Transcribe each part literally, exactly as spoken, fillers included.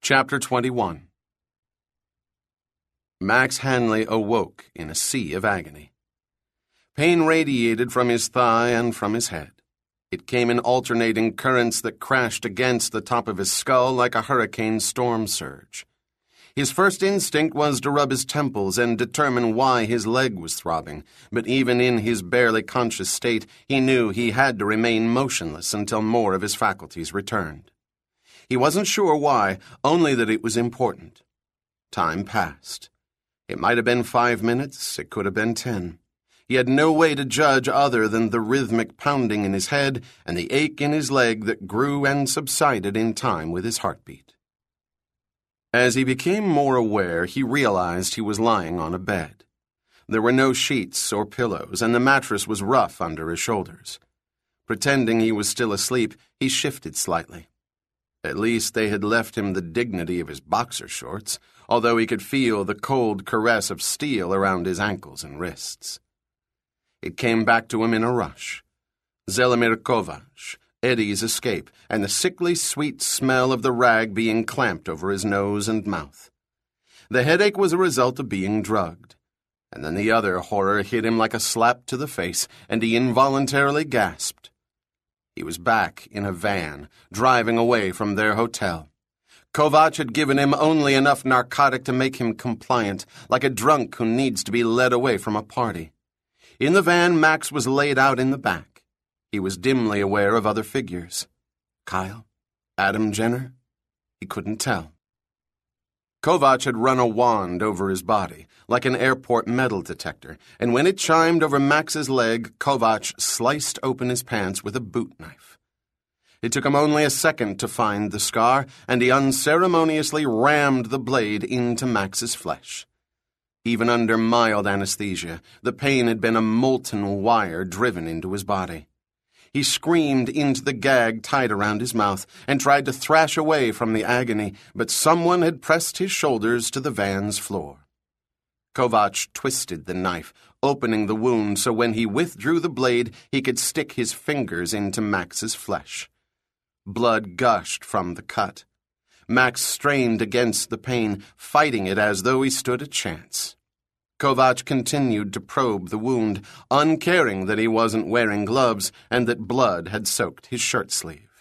Chapter twenty-one. Max Hanley awoke in a sea of agony. Pain radiated from his thigh and from his head. It came in alternating currents that crashed against the top of his skull like a hurricane storm surge. His first instinct was to rub his temples and determine why his leg was throbbing, but even in his barely conscious state, he knew he had to remain motionless until more of his faculties returned. He wasn't sure why, only that it was important. Time passed. It might have been five minutes, it could have been ten. He had no way to judge other than the rhythmic pounding in his head and the ache in his leg that grew and subsided in time with his heartbeat. As he became more aware, he realized he was lying on a bed. There were no sheets or pillows, and the mattress was rough under his shoulders. Pretending he was still asleep, he shifted slightly. At least they had left him the dignity of his boxer shorts, although he could feel the cold caress of steel around his ankles and wrists. It came back to him in a rush. Zelimir Kovac, Eddie's escape, and the sickly sweet smell of the rag being clamped over his nose and mouth. The headache was a result of being drugged. And then the other horror hit him like a slap to the face, and he involuntarily gasped. He was back in a van, driving away from their hotel. Kovac had given him only enough narcotic to make him compliant, like a drunk who needs to be led away from a party. In the van, Max was laid out in the back. He was dimly aware of other figures. Kyle? Adam Jenner? He couldn't tell. Kovac had run a wand over his body, like an airport metal detector, and when it chimed over Max's leg, Kovac sliced open his pants with a boot knife. It took him only a second to find the scar, and he unceremoniously rammed the blade into Max's flesh. Even under mild anesthesia, the pain had been a molten wire driven into his body. He screamed into the gag tied around his mouth and tried to thrash away from the agony, but someone had pressed his shoulders to the van's floor. Kovac twisted the knife, opening the wound so when he withdrew the blade, he could stick his fingers into Max's flesh. Blood gushed from the cut. Max strained against the pain, fighting it as though he stood a chance. Kovac continued to probe the wound, uncaring that he wasn't wearing gloves and that blood had soaked his shirt sleeve.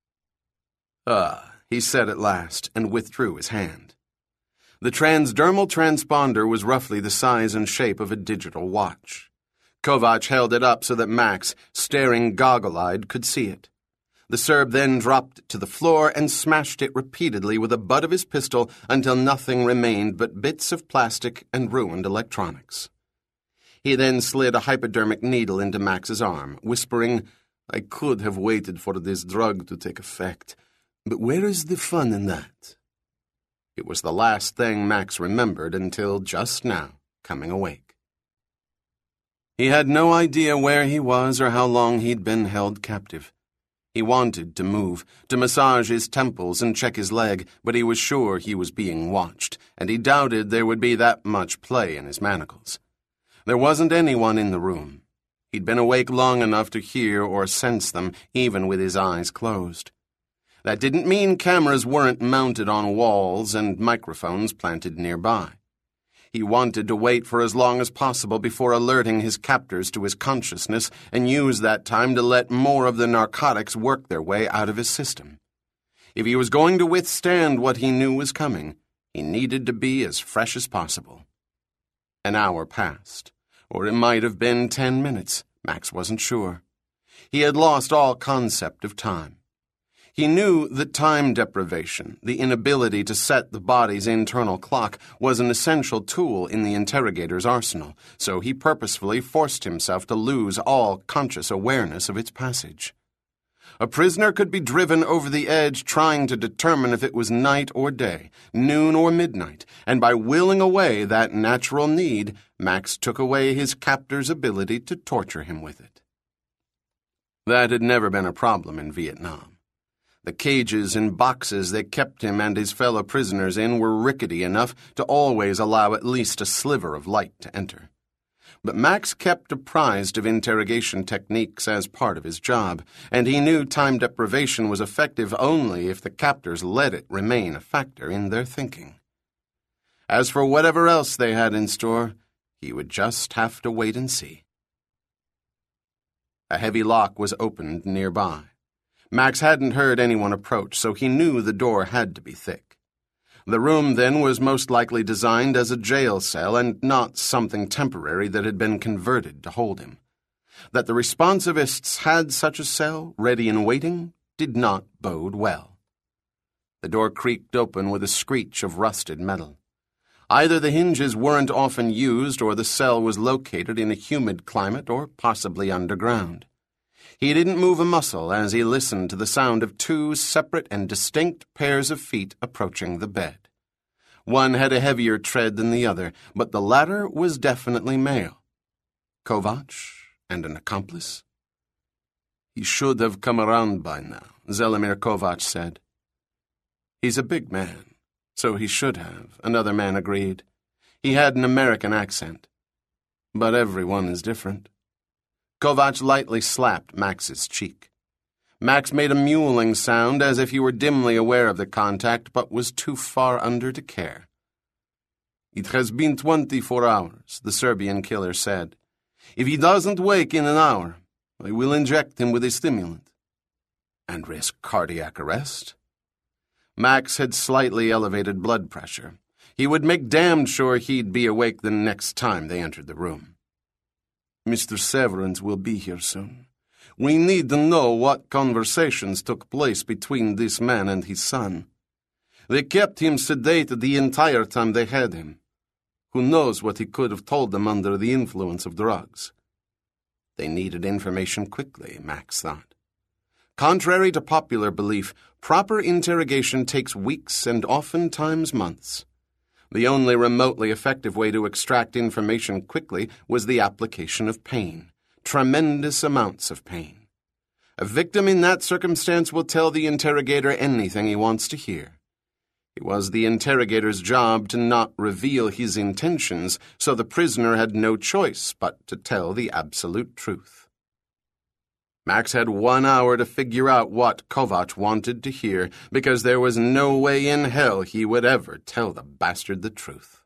Ah, he said at last, and withdrew his hand. The transdermal transponder was roughly the size and shape of a digital watch. Kovac held it up so that Max, staring goggle-eyed, could see it. The Serb then dropped it to the floor and smashed it repeatedly with the butt of his pistol until nothing remained but bits of plastic and ruined electronics. He then slid a hypodermic needle into Max's arm, whispering, "I could have waited for this drug to take effect, but where is the fun in that?" It was the last thing Max remembered until just now, coming awake. He had no idea where he was or how long he'd been held captive. He wanted to move, to massage his temples and check his leg, but he was sure he was being watched, and he doubted there would be that much play in his manacles. There wasn't anyone in the room. He'd been awake long enough to hear or sense them, even with his eyes closed. That didn't mean cameras weren't mounted on walls and microphones planted nearby. He wanted to wait for as long as possible before alerting his captors to his consciousness and use that time to let more of the narcotics work their way out of his system. If he was going to withstand what he knew was coming, he needed to be as fresh as possible. An hour passed, or it might have been ten minutes. Max wasn't sure. He had lost all concept of time. He knew that time deprivation, the inability to set the body's internal clock, was an essential tool in the interrogator's arsenal, so he purposefully forced himself to lose all conscious awareness of its passage. A prisoner could be driven over the edge trying to determine if it was night or day, noon or midnight, and by willing away that natural need, Max took away his captor's ability to torture him with it. That had never been a problem in Vietnam. The cages and boxes they kept him and his fellow prisoners in were rickety enough to always allow at least a sliver of light to enter. but Max kept apprised of interrogation techniques as part of his job, and he knew time deprivation was effective only if the captors let it remain a factor in their thinking. As for whatever else they had in store, he would just have to wait and see. A heavy lock was opened nearby. Max hadn't heard anyone approach, so he knew the door had to be thick. The room, then, was most likely designed as a jail cell and not something temporary that had been converted to hold him. That the responsivists had such a cell, ready and waiting, did not bode well. The door creaked open with a screech of rusted metal. Either the hinges weren't often used or the cell was located in a humid climate or possibly underground. He didn't move a muscle as he listened to the sound of two separate and distinct pairs of feet approaching the bed. One had a heavier tread than the other, but the latter was definitely male. Kovac and an accomplice? He should have come around by now, Zelimir Kovac said. He's a big man, so he should have, another man agreed. He had an American accent. But everyone is different. Kovac lightly slapped Max's cheek. Max made a mewling sound as if he were dimly aware of the contact, but was too far under to care. It has been twenty-four hours, the Serbian killer said. If he doesn't wake in an hour, I will inject him with a stimulant. And risk cardiac arrest? Max had slightly elevated blood pressure. He would make damned sure he'd be awake the next time they entered the room. Mister Severance will be here soon. We need to know what conversations took place between this man and his son. They kept him sedated the entire time they had him. Who knows what he could have told them under the influence of drugs? They needed information quickly, Max thought. Contrary to popular belief, proper interrogation takes weeks and oftentimes months. The only remotely effective way to extract information quickly was the application of pain, tremendous amounts of pain. A victim in that circumstance will tell the interrogator anything he wants to hear. It was the interrogator's job to not reveal his intentions, so the prisoner had no choice but to tell the absolute truth. Max had one hour to figure out what Kovac wanted to hear, because there was no way in hell he would ever tell the bastard the truth.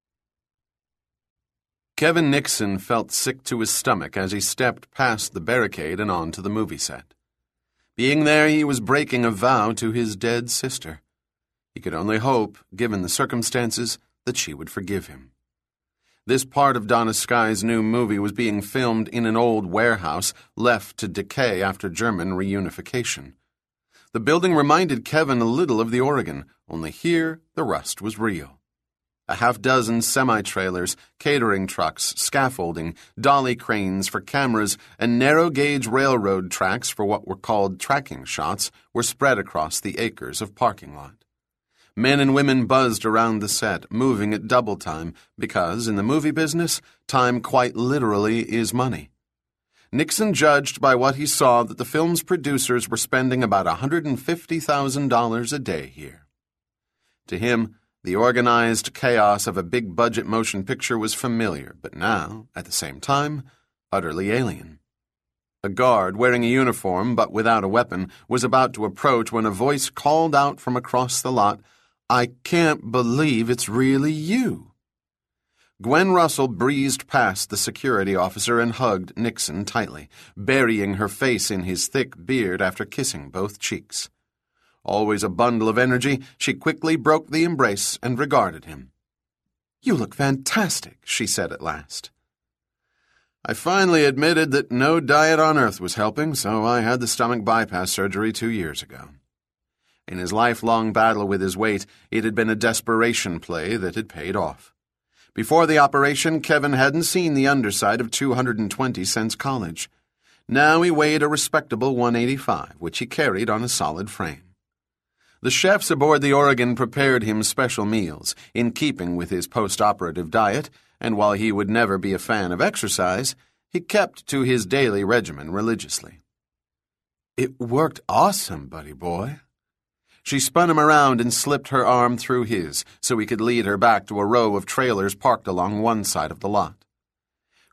Kevin Nixon felt sick to his stomach as he stepped past the barricade and onto the movie set. Being there, he was breaking a vow to his dead sister. He could only hope, given the circumstances, that she would forgive him. This part of Donna Sky's new movie was being filmed in an old warehouse left to decay after German reunification. The building reminded Kevin a little of the Oregon, only here the rust was real. A half-dozen semi-trailers, catering trucks, scaffolding, dolly cranes for cameras, and narrow-gauge railroad tracks for what were called tracking shots were spread across the acres of parking lot. Men and women buzzed around the set, moving at double time, because, in the movie business, time quite literally is money. Nixon judged by what he saw that the film's producers were spending about one hundred fifty thousand dollars a day here. To him, the organized chaos of a big-budget motion picture was familiar, but now, at the same time, utterly alien. A guard, wearing a uniform but without a weapon, was about to approach when a voice called out from across the lot, "I can't believe it's really you." Gwen Russell breezed past the security officer and hugged Nixon tightly, burying her face in his thick beard after kissing both cheeks. Always a bundle of energy, she quickly broke the embrace and regarded him. "You look fantastic," she said at last. I finally admitted that no diet on earth was helping, so I had the stomach bypass surgery two years ago. In his lifelong battle with his weight, it had been a desperation play that had paid off. Before the operation, Kevin hadn't seen the underside of two hundred twenty since college. Now he weighed a respectable one eighty-five, which he carried on a solid frame. The chefs aboard the Oregon prepared him special meals, in keeping with his post-operative diet, and while he would never be a fan of exercise, he kept to his daily regimen religiously. "It worked awesome, buddy boy." She spun him around and slipped her arm through his so he could lead her back to a row of trailers parked along one side of the lot.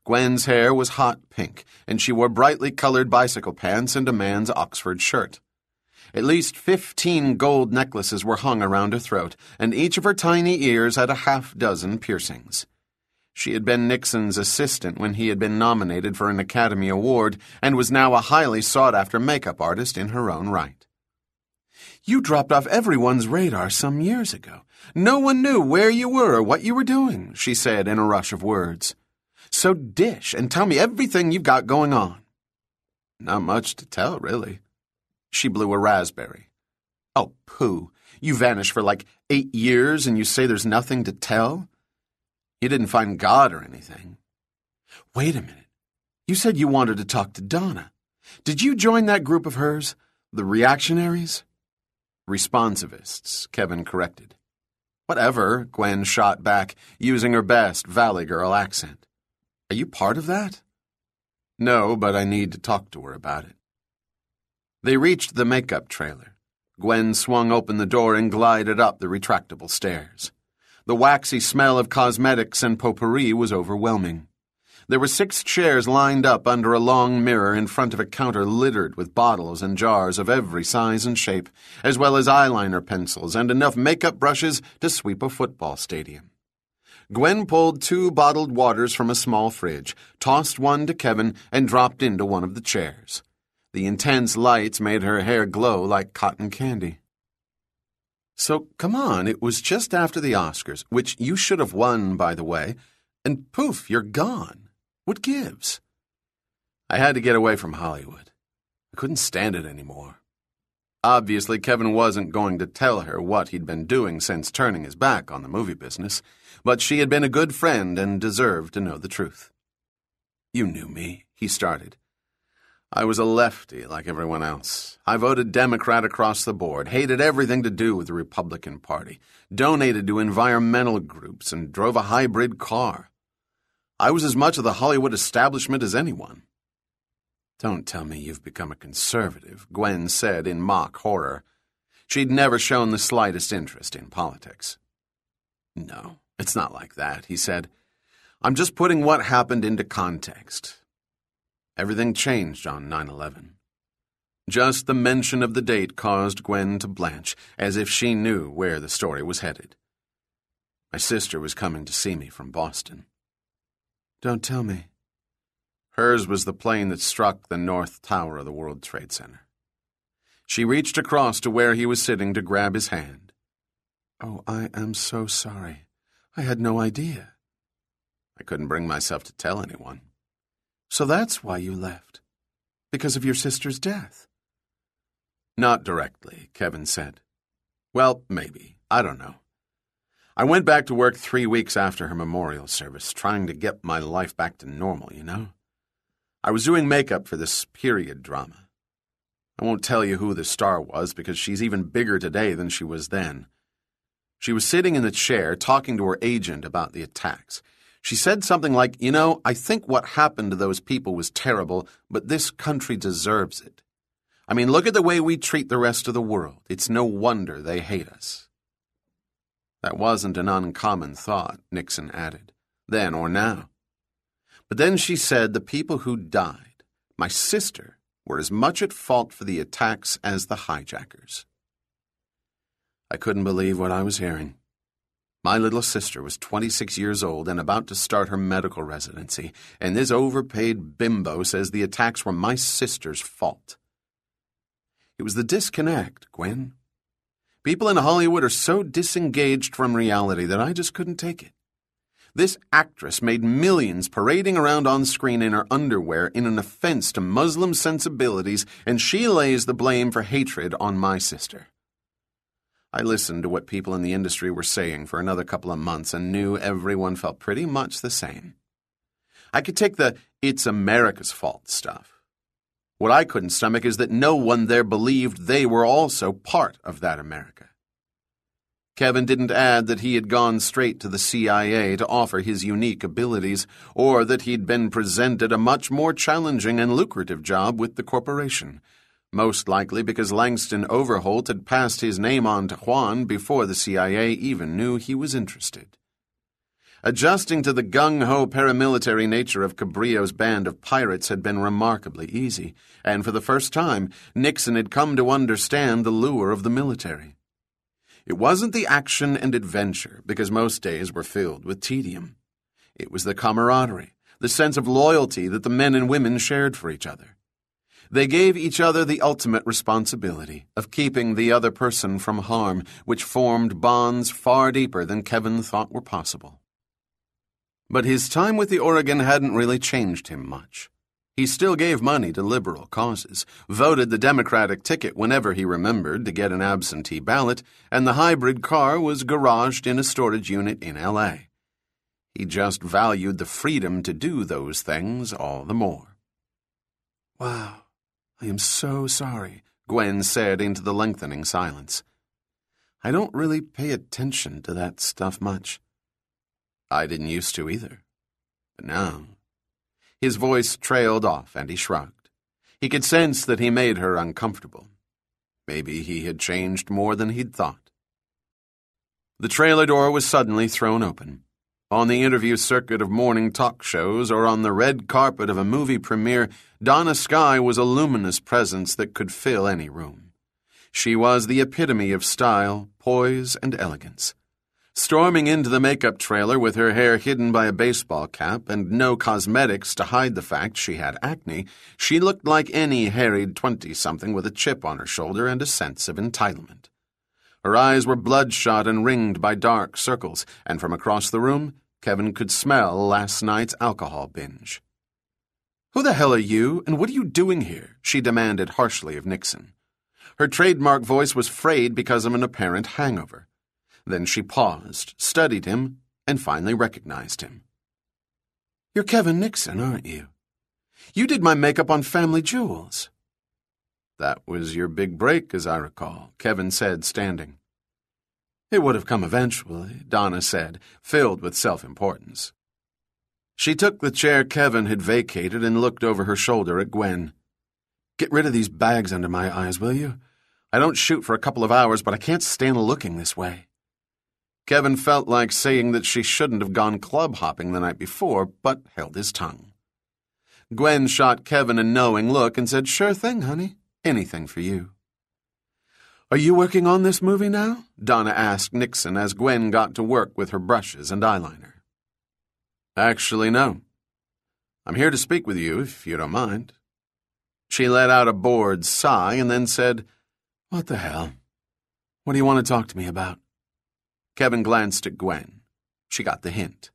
Gwen's hair was hot pink, and she wore brightly colored bicycle pants and a man's Oxford shirt. At least fifteen gold necklaces were hung around her throat, and each of her tiny ears had a half-dozen piercings. She had been Nixon's assistant when he had been nominated for an Academy Award and was now a highly sought-after makeup artist in her own right. "You dropped off everyone's radar some years ago. No one knew where you were or what you were doing," she said in a rush of words. "So dish and tell me everything you've got going on." "Not much to tell, really." She blew a raspberry. "Oh, pooh. You vanished for like eight years and you say there's nothing to tell? You didn't find God or anything." "Wait a minute. You said you wanted to talk to Donna. Did you join that group of hers, the reactionaries?" "Responsivists," Kevin corrected. "Whatever," Gwen shot back, using her best Valley Girl accent. "Are you part of that?" "No, but I need to talk to her about it." They reached the makeup trailer. Gwen swung open the door and glided up the retractable stairs. The waxy smell of cosmetics and potpourri was overwhelming. There were six chairs lined up under a long mirror in front of a counter littered with bottles and jars of every size and shape, as well as eyeliner pencils and enough makeup brushes to sweep a football stadium. Gwen pulled two bottled waters from a small fridge, tossed one to Kevin, and dropped into one of the chairs. The intense lights made her hair glow like cotton candy. "So, come on, it was just after the Oscars, which you should have won, by the way, and poof, you're gone. What gives?" "I had to get away from Hollywood. I couldn't stand it anymore." Obviously, Kevin wasn't going to tell her what he'd been doing since turning his back on the movie business, but she had been a good friend and deserved to know the truth. "You knew me," he started. "I was a lefty like everyone else. I voted Democrat across the board, hated everything to do with the Republican Party, donated to environmental groups, and drove a hybrid car. I was as much of the Hollywood establishment as anyone." "Don't tell me you've become a conservative," Gwen said in mock horror. She'd never shown the slightest interest in politics. "No, it's not like that," he said. "I'm just putting what happened into context. Everything changed on nine eleven. Just the mention of the date caused Gwen to blanch, as if she knew where the story was headed. My sister was coming to see me from Boston." "Don't tell me." Hers was the plane that struck the North Tower of the World Trade Center. She reached across to where he was sitting to grab his hand. "Oh, I am so sorry. I had no idea." "I couldn't bring myself to tell anyone." "So that's why you left? Because of your sister's death?" "Not directly," Kevin said. "Well, maybe. I don't know. I went back to work three weeks after her memorial service, trying to get my life back to normal, you know? I was doing makeup for this period drama. I won't tell you who the star was because she's even bigger today than she was then. She was sitting in the chair talking to her agent about the attacks. She said something like, you know, I think what happened to those people was terrible, but this country deserves it. I mean, look at the way we treat the rest of the world. It's no wonder they hate us. That wasn't an uncommon thought, Nixon added, then or now. But then she said the people who died, my sister, were as much at fault for the attacks as the hijackers. I couldn't believe what I was hearing. My little sister was twenty-six years old and about to start her medical residency, and this overpaid bimbo says the attacks were my sister's fault. It was the disconnect, Gwen. People in Hollywood are so disengaged from reality that I just couldn't take it. This actress made millions parading around on screen in her underwear in an offense to Muslim sensibilities, and she lays the blame for hatred on my sister. I listened to what people in the industry were saying for another couple of months and knew everyone felt pretty much the same. I could take the "it's America's fault" stuff. What I couldn't stomach is that no one there believed they were also part of that America. Kevin didn't add that he had gone straight to the C I A to offer his unique abilities, or that he'd been presented a much more challenging and lucrative job with the corporation, most likely because Langston Overholt had passed his name on to Juan before the C I A even knew he was interested. Adjusting to the gung-ho paramilitary nature of Cabrillo's band of pirates had been remarkably easy, and for the first time, Nixon had come to understand the lure of the military. It wasn't the action and adventure, because most days were filled with tedium. It was the camaraderie, the sense of loyalty that the men and women shared for each other. They gave each other the ultimate responsibility of keeping the other person from harm, which formed bonds far deeper than Kevin thought were possible. But his time with the Oregon hadn't really changed him much. He still gave money to liberal causes, voted the Democratic ticket whenever he remembered to get an absentee ballot, and the hybrid car was garaged in a storage unit in L A. He just valued the freedom to do those things all the more. "Wow, I am so sorry," Gwen said into the lengthening silence. "I don't really pay attention to that stuff much." "I didn't used to either. But now—" His voice trailed off, and he shrugged. He could sense that he made her uncomfortable. Maybe he had changed more than he'd thought. The trailer door was suddenly thrown open. On the interview circuit of morning talk shows or on the red carpet of a movie premiere, Donna Skye was a luminous presence that could fill any room. She was the epitome of style, poise, and elegance. Storming into the makeup trailer with her hair hidden by a baseball cap and no cosmetics to hide the fact she had acne, she looked like any harried twenty-something with a chip on her shoulder and a sense of entitlement. Her eyes were bloodshot and ringed by dark circles, and from across the room, Kevin could smell last night's alcohol binge. "Who the hell are you, and what are you doing here?" she demanded harshly of Nixon. Her trademark voice was frayed because of an apparent hangover. Then she paused, studied him, and finally recognized him. "You're Kevin Nixon, aren't you? You did my makeup on Family Jewels." "That was your big break, as I recall," Kevin said, standing. "It would have come eventually," Donna said, filled with self-importance. She took the chair Kevin had vacated and looked over her shoulder at Gwen. "Get rid of these bags under my eyes, will you? I don't shoot for a couple of hours, but I can't stand looking this way." Kevin felt like saying that she shouldn't have gone club-hopping the night before, but held his tongue. Gwen shot Kevin a knowing look and said, "Sure thing, honey. Anything for you." "Are you working on this movie now?" Donna asked Nixon as Gwen got to work with her brushes and eyeliner. "Actually, no. I'm here to speak with you, if you don't mind." She let out a bored sigh and then said, "What the hell? What do you want to talk to me about?" Kevin glanced at Gwen. She got the hint.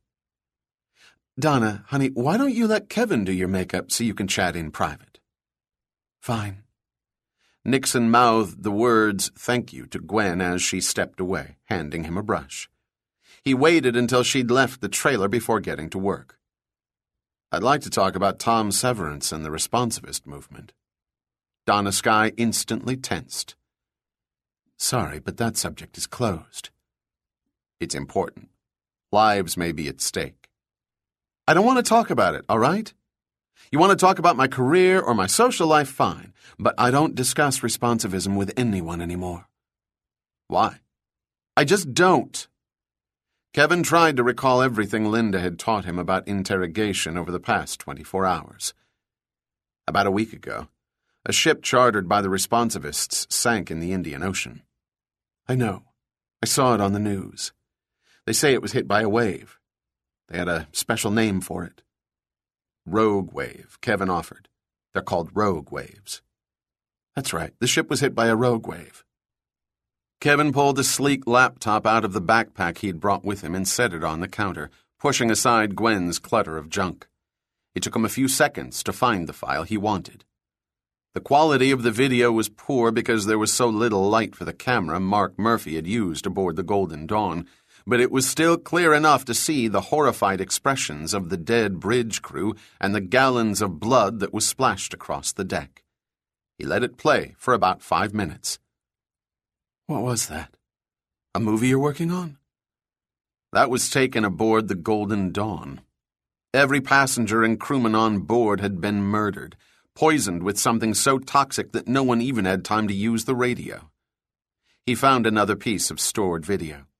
"Donna, honey, why don't you let Kevin do your makeup so you can chat in private?" "Fine." Nixon mouthed the words "thank you" to Gwen as she stepped away, handing him a brush. He waited until she'd left the trailer before getting to work. "I'd like to talk about Tom Severance and the responsivist movement." Donna Skye instantly tensed. "Sorry, but that subject is closed." "It's important. Lives may be at stake." "I don't want to talk about it, all right? You want to talk about my career or my social life, fine, but I don't discuss responsivism with anyone anymore." "Why?" "I just don't." Kevin tried to recall everything Linda had taught him about interrogation over the past twenty-four hours. About a week ago, a ship chartered by the responsivists sank in the Indian Ocean. "I know. I saw it on the news. They say it was hit by a wave. They had a special name for it." "Rogue wave," Kevin offered. "They're called rogue waves." "That's right. The ship was hit by a rogue wave." Kevin pulled a sleek laptop out of the backpack he'd brought with him and set it on the counter, pushing aside Gwen's clutter of junk. It took him a few seconds to find the file he wanted. The quality of the video was poor because there was so little light for the camera Mark Murphy had used aboard the Golden Dawn, but it was still clear enough to see the horrified expressions of the dead bridge crew and the gallons of blood that was splashed across the deck. He let it play for about five minutes. "What was that? A movie you're working on?" "That was taken aboard the Golden Dawn. Every passenger and crewman on board had been murdered, poisoned with something so toxic that no one even had time to use the radio." He found another piece of stored video.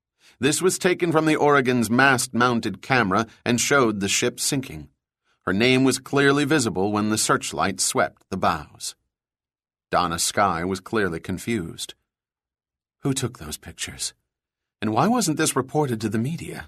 This was taken from the Oregon's mast-mounted camera and showed the ship sinking. Her name was clearly visible when the searchlight swept the bows. Donna Sky was clearly confused. Who took those pictures? And why wasn't this reported to the media?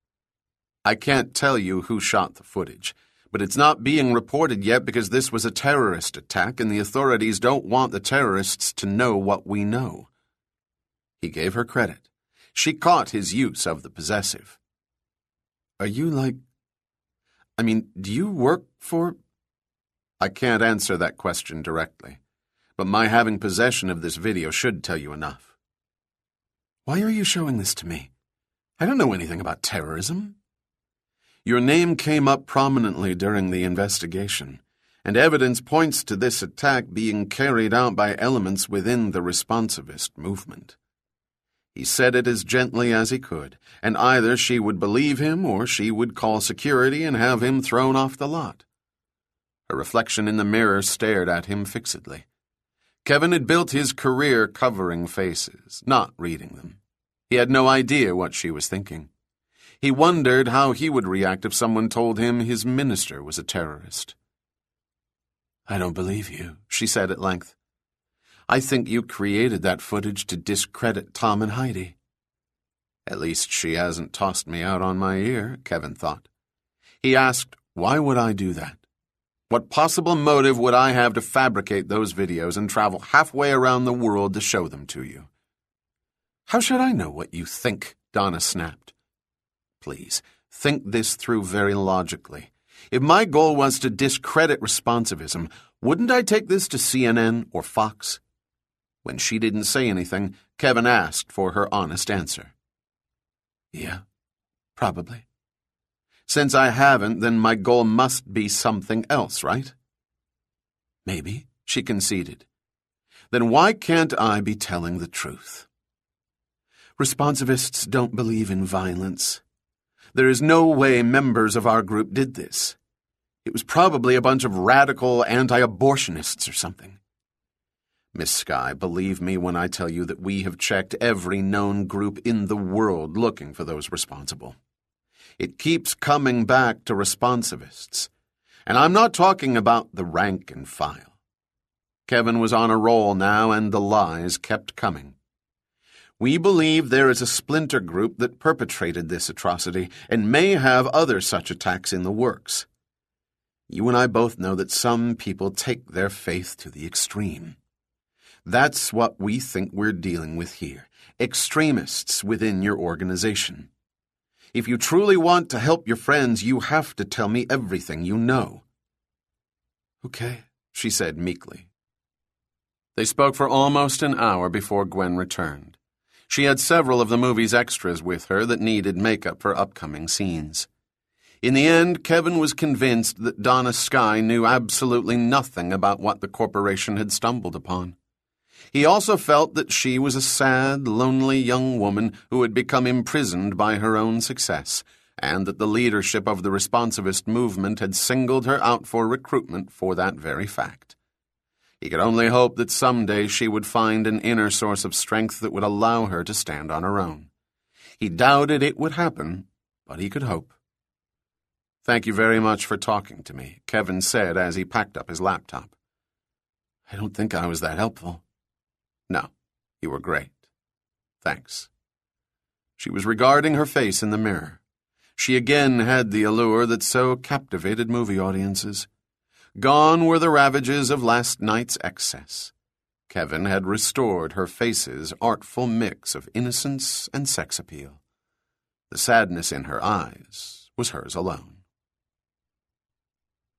I can't tell you who shot the footage, but it's not being reported yet because this was a terrorist attack and the authorities don't want the terrorists to know what we know. He gave her credit. She caught his use of the possessive. Are you like... I mean, do you work for... I can't answer that question directly, but my having possession of this video should tell you enough. Why are you showing this to me? I don't know anything about terrorism. Your name came up prominently during the investigation, and evidence points to this attack being carried out by elements within the responsivist movement. He said it as gently as he could, and either she would believe him or she would call security and have him thrown off the lot. A reflection in the mirror stared at him fixedly. Kevin had built his career covering faces, not reading them. He had no idea what she was thinking. He wondered how he would react if someone told him his minister was a terrorist. I don't believe you, she said at length. I think you created that footage to discredit Tom and Heidi. At least she hasn't tossed me out on my ear, Kevin thought. He asked, why would I do that? What possible motive would I have to fabricate those videos and travel halfway around the world to show them to you? How should I know what you think? Donna snapped. Please, think this through very logically. If my goal was to discredit responsivism, wouldn't I take this to C N N or Fox? When she didn't say anything, Kevin asked for her honest answer. Yeah, probably. Since I haven't, then my goal must be something else, right? Maybe, she conceded. Then why can't I be telling the truth? Responsivists don't believe in violence. There is no way members of our group did this. It was probably a bunch of radical anti-abortionists or something. Miss Sky, believe me when I tell you that we have checked every known group in the world looking for those responsible. It keeps coming back to responsivists. And I'm not talking about the rank and file. Kevin was on a roll now, and the lies kept coming. We believe there is a splinter group that perpetrated this atrocity and may have other such attacks in the works. You and I both know that some people take their faith to the extreme. That's what we think we're dealing with here, extremists within your organization. If you truly want to help your friends, you have to tell me everything you know. Okay, she said meekly. They spoke for almost an hour before Gwen returned. She had several of the movie's extras with her that needed makeup for upcoming scenes. In the end, Kevin was convinced that Donna Sky knew absolutely nothing about what the corporation had stumbled upon. He also felt that she was a sad, lonely young woman who had become imprisoned by her own success, and that the leadership of the responsivist movement had singled her out for recruitment for that very fact. He could only hope that someday she would find an inner source of strength that would allow her to stand on her own. He doubted it would happen, but he could hope. Thank you very much for talking to me, Kevin said as he packed up his laptop. I don't think I was that helpful. No, you were great. Thanks. She was regarding her face in the mirror. She again had the allure that so captivated movie audiences. Gone were the ravages of last night's excess. Kevin had restored her face's artful mix of innocence and sex appeal. The sadness in her eyes was hers alone.